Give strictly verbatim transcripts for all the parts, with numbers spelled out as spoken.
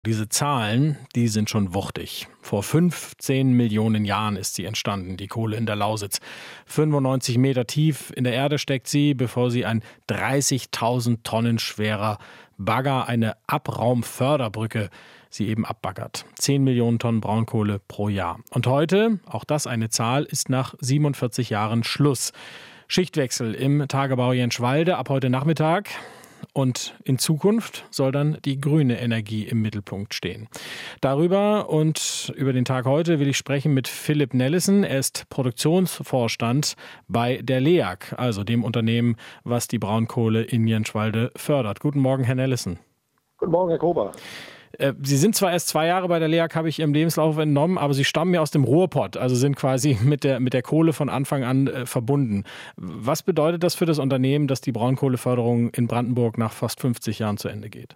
Diese Zahlen, die sind schon wuchtig. Vor fünfzehn Millionen Jahren ist sie entstanden, die Kohle in der Lausitz. fünfundneunzig Meter tief in der Erde steckt sie, bevor sie ein dreißigtausend Tonnen schwerer Bagger, eine Abraumförderbrücke, sie eben abbaggert. zehn Millionen Tonnen Braunkohle pro Jahr. Und heute, auch das eine Zahl, ist nach siebenundvierzig Jahren Schluss. Schichtwechsel im Tagebau Jenschwalde ab heute Nachmittag. Und in Zukunft soll dann die grüne Energie im Mittelpunkt stehen. Darüber und über den Tag heute will ich sprechen mit Philipp Nellissen. Er ist Produktionsvorstand bei der L E A G, also dem Unternehmen, was die Braunkohle in Jenschwalde fördert. Guten Morgen, Herr Nellissen. Guten Morgen, Herr Kober. Sie sind zwar erst zwei Jahre bei der L E A G, habe ich Ihrem Lebenslauf entnommen, aber Sie stammen ja aus dem Ruhrpott, also sind quasi mit der, mit der Kohle von Anfang an äh, verbunden. Was bedeutet das für das Unternehmen, dass die Braunkohleförderung in Brandenburg nach fast fünfzig Jahren zu Ende geht?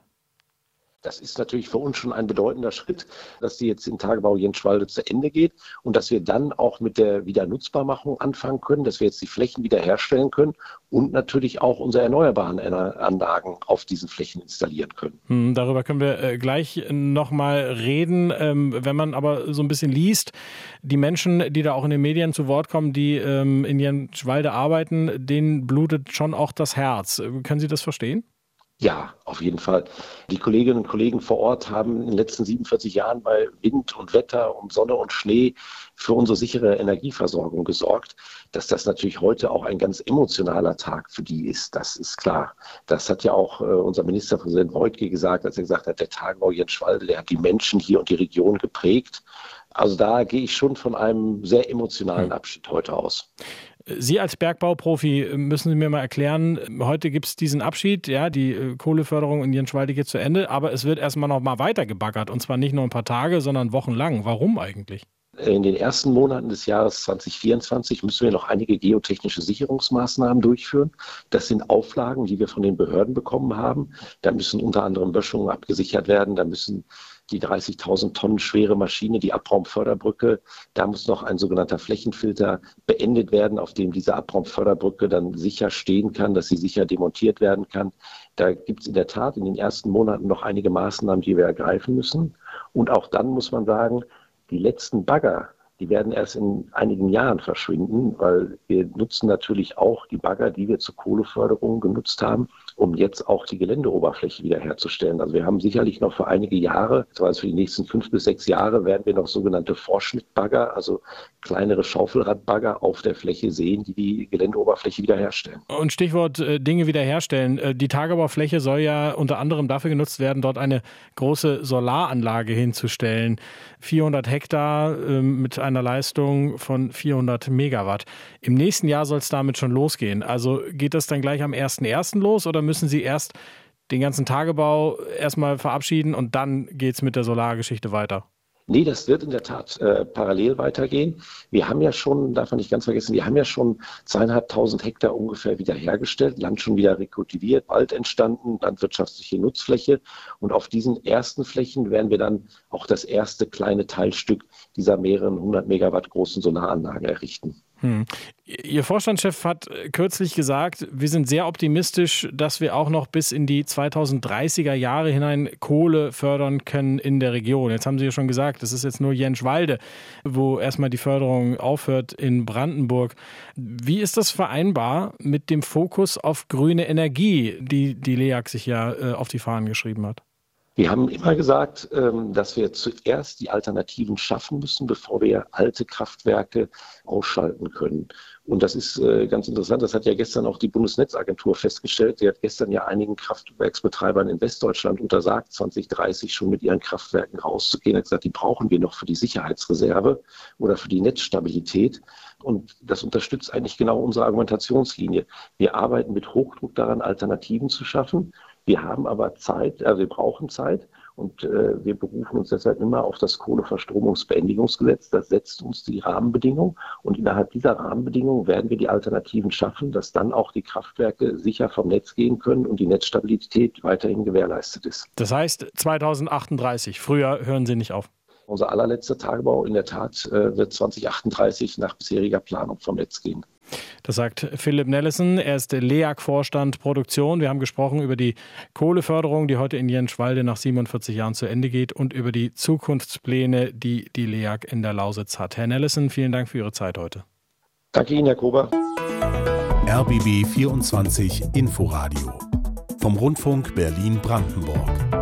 Das ist natürlich für uns schon ein bedeutender Schritt, dass die jetzt im Tagebau Jenschwalde zu Ende geht und dass wir dann auch mit der Wiedernutzbarmachung anfangen können, dass wir jetzt die Flächen wiederherstellen können und natürlich auch unsere erneuerbaren Anlagen auf diesen Flächen installieren können. Hm, darüber können wir äh, gleich nochmal reden. Ähm, wenn man aber so ein bisschen liest, die Menschen, die da auch in den Medien zu Wort kommen, die ähm, in Jenschwalde arbeiten, denen blutet schon auch das Herz. Können Sie das verstehen? Ja, auf jeden Fall. Die Kolleginnen und Kollegen vor Ort haben in den letzten siebenundvierzig Jahren bei Wind und Wetter und Sonne und Schnee für unsere sichere Energieversorgung gesorgt. Dass das natürlich heute auch ein ganz emotionaler Tag für die ist, das ist klar. Das hat ja auch äh, unser Ministerpräsident Woidke gesagt, als er gesagt hat, der Tagebau Jenschwalde, der hat die Menschen hier und die Region geprägt. Also da gehe ich schon von einem sehr emotionalen Abschied heute aus. Sie als Bergbauprofi müssen Sie mir mal erklären, heute gibt es diesen Abschied, ja, die Kohleförderung in Jenschwalde geht zu Ende, aber es wird erstmal noch mal weiter gebaggert und zwar nicht nur ein paar Tage, sondern wochenlang. Warum eigentlich? In den ersten Monaten des Jahres zwanzig vierundzwanzig müssen wir noch einige geotechnische Sicherungsmaßnahmen durchführen. Das sind Auflagen, die wir von den Behörden bekommen haben. Da müssen unter anderem Böschungen abgesichert werden, da müssen die dreißigtausend Tonnen schwere Maschine, die Abraumförderbrücke, da muss noch ein sogenannter Flächenfilter beendet werden, auf dem diese Abraumförderbrücke dann sicher stehen kann, dass sie sicher demontiert werden kann. Da gibt es in der Tat in den ersten Monaten noch einige Maßnahmen, die wir ergreifen müssen. Und auch dann muss man sagen, die letzten Bagger, die werden erst in einigen Jahren verschwinden, weil wir nutzen natürlich auch die Bagger, die wir zur Kohleförderung genutzt haben, um jetzt auch die Geländeoberfläche wiederherzustellen. Also wir haben sicherlich noch für einige Jahre, also für die nächsten fünf bis sechs Jahre, werden wir noch sogenannte Vorschnittbagger, also kleinere Schaufelradbagger auf der Fläche sehen, die die Geländeoberfläche wiederherstellen. Und Stichwort äh, Dinge wiederherstellen. Äh, die Tagebaufläche soll ja unter anderem dafür genutzt werden, dort eine große Solaranlage hinzustellen. vierhundert Hektar äh, mit einer Leistung von vierhundert Megawatt. Im nächsten Jahr soll es damit schon losgehen. Also geht das dann gleich am ersten ersten los oder müssen Sie erst den ganzen Tagebau erstmal verabschieden und dann geht es mit der Solargeschichte weiter? Nee, das wird in der Tat äh, parallel weitergehen. Wir haben ja schon, darf man nicht ganz vergessen, wir haben ja schon zweieinhalbtausend Hektar ungefähr wiederhergestellt, Land schon wieder rekultiviert, Wald entstanden, landwirtschaftliche Nutzfläche. Und auf diesen ersten Flächen werden wir dann auch das erste kleine Teilstück dieser mehreren hundert Megawatt großen Solaranlage errichten. Hm. Ihr Vorstandschef hat kürzlich gesagt, wir sind sehr optimistisch, dass wir auch noch bis in die zweitausenddreißiger Jahre hinein Kohle fördern können in der Region. Jetzt haben Sie ja schon gesagt, das ist jetzt nur Jenschwalde, wo erstmal die Förderung aufhört in Brandenburg. Wie ist das vereinbar mit dem Fokus auf grüne Energie, die die L E A G sich ja auf die Fahnen geschrieben hat? Wir haben immer gesagt, dass wir zuerst die Alternativen schaffen müssen, bevor wir alte Kraftwerke ausschalten können. Und das ist ganz interessant, das hat ja gestern auch die Bundesnetzagentur festgestellt. Sie hat gestern ja einigen Kraftwerksbetreibern in Westdeutschland untersagt, zwanzig dreißig schon mit ihren Kraftwerken rauszugehen. Er hat gesagt, die brauchen wir noch für die Sicherheitsreserve oder für die Netzstabilität. Und das unterstützt eigentlich genau unsere Argumentationslinie. Wir arbeiten mit Hochdruck daran, Alternativen zu schaffen. Wir haben aber Zeit, also wir brauchen Zeit und äh, wir berufen uns deshalb immer auf das Kohleverstromungsbeendigungsgesetz. Das setzt uns die Rahmenbedingungen und innerhalb dieser Rahmenbedingungen werden wir die Alternativen schaffen, dass dann auch die Kraftwerke sicher vom Netz gehen können und die Netzstabilität weiterhin gewährleistet ist. Das heißt zweitausendachtunddreißig, früher hören Sie nicht auf? Unser allerletzter Tagebau in der Tat äh, wird zwanzig achtunddreißig nach bisheriger Planung vom Netz gehen. Das sagt Philipp Nelissen. Er ist L E A G-Vorstand Produktion. Wir haben gesprochen über die Kohleförderung, die heute in Jänschwalde nach siebenundvierzig Jahren zu Ende geht, und über die Zukunftspläne, die die L E A G in der Lausitz hat. Herr Nelissen, vielen Dank für Ihre Zeit heute. Danke Ihnen, Herr Kober. R B B vierundzwanzig Inforadio vom Rundfunk Berlin-Brandenburg.